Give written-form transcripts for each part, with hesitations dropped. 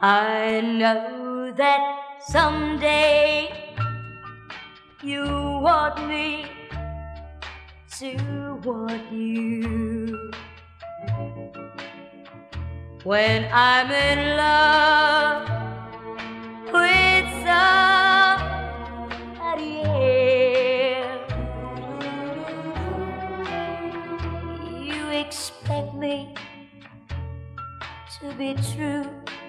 I know that someday you want me to want you. When I'm in love with somebody else, you expect me to be true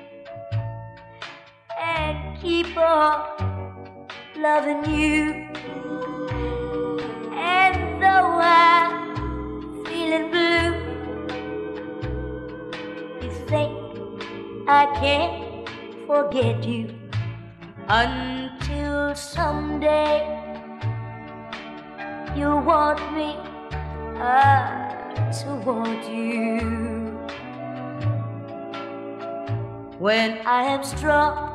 and keep on loving you. And though I'm feeling blue, you think I can't forget you until someday you want me to want you. When I am strong,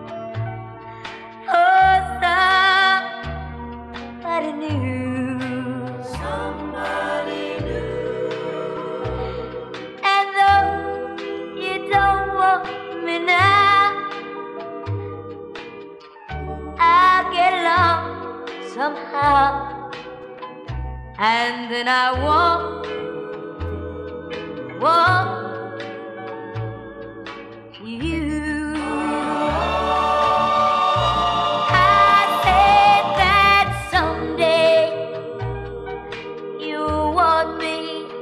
somebody new. Somebody new. And though you don't want me now, I'll get along somehow. And then I want you. I said that someday you want me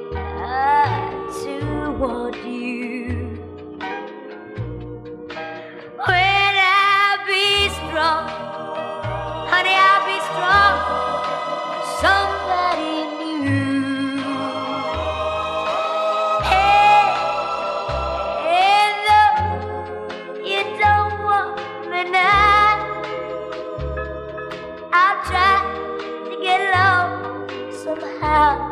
to want you. When I'll be strong, honey, I'll be strong. Somebody new. Hey, and though you don't want me now, I'll try to get along somehow.